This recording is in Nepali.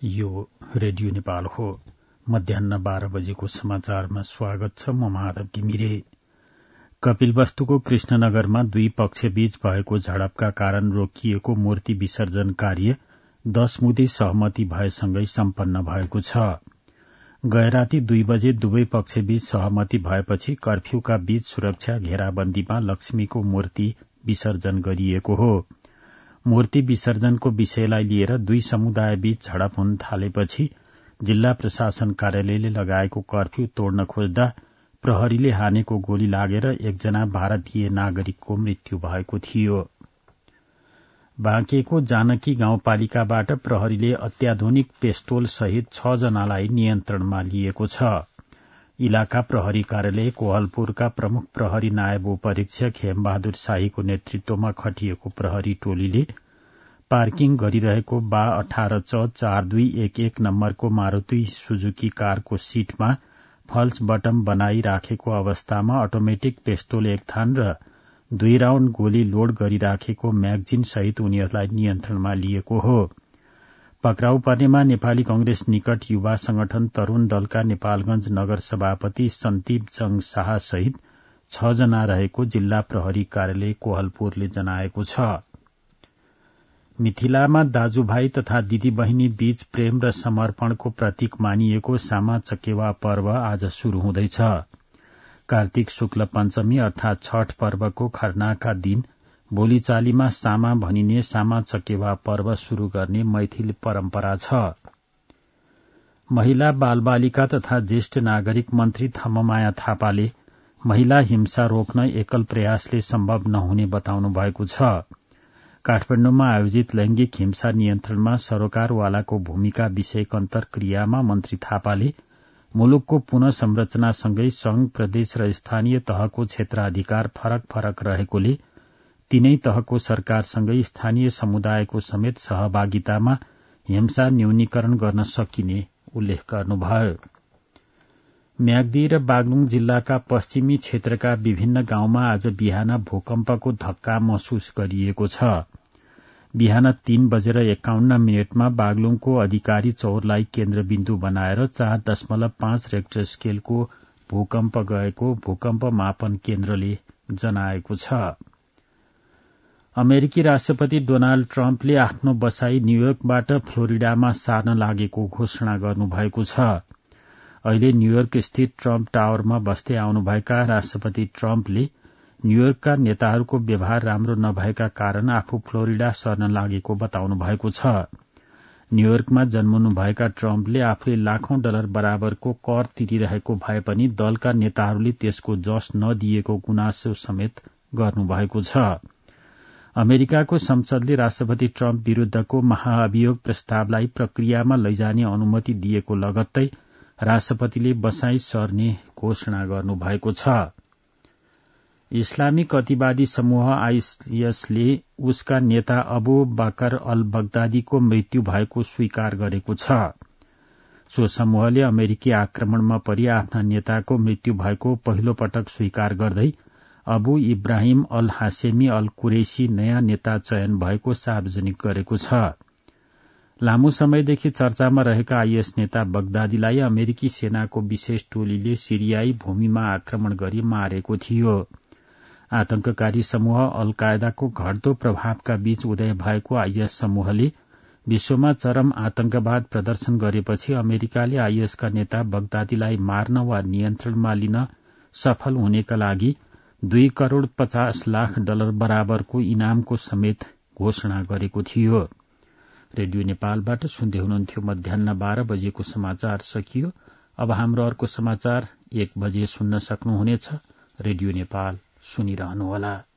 यो रेडियो नेपाल हो। मध्याह्न 12 बजेको समाचारमा स्वागत छ। म माधव घिमिरे। कपिलवस्तुको कृष्णनगरमा दुई पक्षबीच भएको झडपका कारण रोकिएको मूर्ति विसर्जन कार्य 10 मुदे सहमति भएसँगै सम्पन्न भएको छ। गएराती 2 बजे दुवै पक्षबीच सहमति भएपछि कर्फ्यूका बीच सुरक्षा घेराबन्दीमा लक्ष्मीको मूर्ति विसर्जन गरिएको हो। मूर्ति विसर्जनको विषयलाई लिएर दुई समुदायबीच झडप हुन थालेपछि जिल्ला प्रशासन कार्यालयले लगाएको कर्फ्यू तोड्न खोज्दा प्रहरीले हानेको गोली लागेर एकजना भारतीय नागरिकको मृत्यु भएको थियो। बाँकेको जानकी गाउँपालिकाबाट प्रहरीले अत्याधुनिक पेस्तोल सहित 6 जनालाई नियन्त्रणमा लिएको छ। इलाका प्रहरी कार्यालय कोहलपुरका प्रमुख प्रहरी नायब उपरीक्षक हेमबहादुर शाहीको नेतृत्वमा खटिएको प्रहरी टोलीले पार्किङ गरिरहेको बा 18 च 4211 नम्बरको मारुति सुजुकी कारको सीटमा फल्स बटम बनाई राखेको अवस्थामा अटोमेटिक पेस्तोल एक थान र 2 राउण्ड गोली लोड गरिराखेको म्यागजिन सहित उनीहरूलाई नियन्त्रणमा लिएको हो। पक्राउ पर्नेमा नेपाली कंग्रेस निकट युवा संगठन तरूण दलका नेपालगंज नगर सभापति सन्तीप जंग शाह सहित 6 जना रहेको जिल्ला प्रहरी कार्यालय कोहलपुरले जनाएको छ। मिथिलामा दाजुभाइ तथा दिदी बहिनी बीच प्रेम र समर्पणको प्रतीक मानिएको सामा चकेवा पर्व आज शुरू हुँदैछ। कार्तिक शुक्ल पञ्चमी अर्थात छठ पर्वको खरनाका दिन बोलीचालीमा सामा भनिने सामा चकेवा पर्व शुरू गर्ने मैथिल परम्परा छ। महिला बालबालिका तथा ज्येष्ठ नागरिक मन्त्री थम्ममाया थापाले महिला हिंसा रोक्न एकल प्रयासले सम्भव नहुने बताउनु भएको छ। काठमाडौँमा आयोजित लैंगिक हिंसा नियन्त्रणमा सरोकारवालाको भूमिका विषयक अन्तर्क्रियामा मन्त्री थापाले मुलुकको पुनः संरचनासँगै संघ प्रदेश र स्थानीय तहको क्षेत्राधिकार फरक फरक रहेकोले तीनै तहको सरकारसँगै स्थानीय समुदायको समेत सहभागितामा हिंसा न्यूनीकरण गर्न सकिने उल्लेख गर्नुभयो। म्याग्दी र बागलुङ जिल्लाका पश्चिमी क्षेत्रका विभिन्न गाउँमा आज बिहान भूकम्पको धक्का महसुस गरिएको छ। बिहान 3:51 बागलुङको अधिकारी चौरलाई केन्द्रबिन्दु बनाएर 4.5 रेक्टर स्केलको भूकम्प गएको भूकम्प मापन केन्द्रले जनाएको छ। अमेरिकी राष्ट्रपति डोनाल्ड ट्रम्पले आफ्नो बसाई न्यूयोर्कबाट फ्लोरिडामा सार्न लागेको घोषणा गर्नुभएको छ। अहिले न्यूयोर्क स्थित ट्रम्प टावरमा बस्दै आउनुभएका राष्ट्रपति ट्रम्पले न्यूयोर्कका नेताहरूको व्यवहार राम्रो नभएका कारण आफू फ्लोरिडा सर्न लागेको बताउनु भएको छ। न्यूयोर्कमा जन्मनुभएका ट्रम्पले आफूले लाखौं डलर बराबरको कर तिरिरहेको भए पनि दलका नेताहरूले त्यसको जस नदिएको गुनासो समेत गर्नुभएको छ। अमेरिकाको संसदले राष्ट्रपति ट्रम्प विरूद्धको महाअभियोग प्रस्तावलाई प्रक्रियामा लैजाने अनुमति दिएको लगत्तै राष्ट्रपतिले बसाई सर्ने घोषणा गर्नुभएको छ। इस्लामिक अतिवादी समूह आईएसले उसका नेता अबु बकर अल बगदादीको मृत्यु भएको स्वीकार गरेको छ। सो समूहले अमेरिकी आक्रमणमा परि आफ्ना नेताको मृत्यु भएको पहिलो पटक स्वीकार गर्दै Abu Ibrahim al Hashimi al Qurashi नयाँ नेता चयन भएको सार्वजनिक गरेको छ। लामो समयदेखि चर्चामा रहेका आईएस नेता बगदादीलाई अमेरिकी सेनाको विशेष टोलीले सिरियाई भूमिमा आक्रमण गरी मारेको थियो। आतंककारी समूह अल कायदाको घट्दो प्रभावका बीच उदय भएको आईएस समूहले विश्वमा चरम आतंकवाद प्रदर्शन गरेपछि अमेरिकाले आईएसका नेता बगदादीलाई मार्न वा नियन्त्रणमा लिन सफल हुनेका लागि $2.50 करोड बराबरको इनामको समेत घोषणा गरेको थियो। रेडियो नेपालबाट सुन्दै हुनुहुन्थ्यो। मध्याह्न 12 बजेको समाचार सकियो। अब हाम्रो अर्को समाचार 1 बजे सुन्न सक्नुहुनेछ। रेडियो नेपाल सुनिरहनुहोला।